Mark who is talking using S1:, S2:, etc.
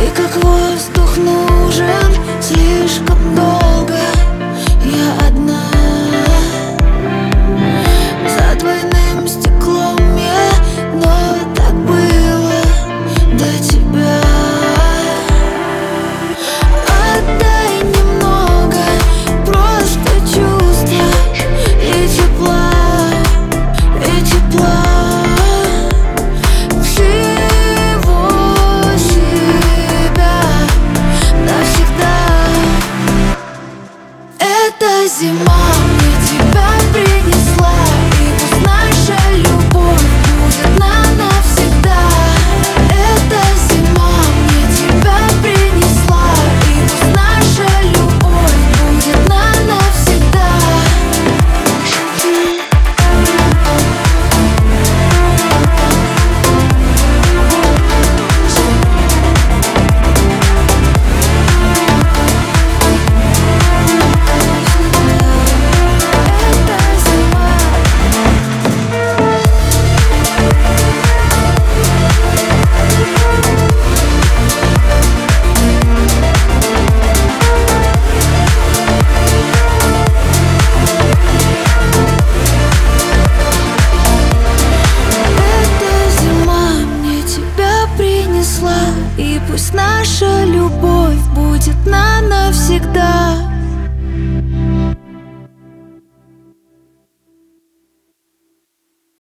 S1: Ты как воздух нужен слишком долго. Я одна за двойным стеклом я, но так было до тебя. Отдай немного, просто чувства и тепла, и тепла. Всего себя навсегда. Эта зима мне тебя принесла, и пусть наша любовь будет навсегда. Эта зима мне тебя принесла, и пусть наша любовь будет навсегда. И пусть наша любовь будет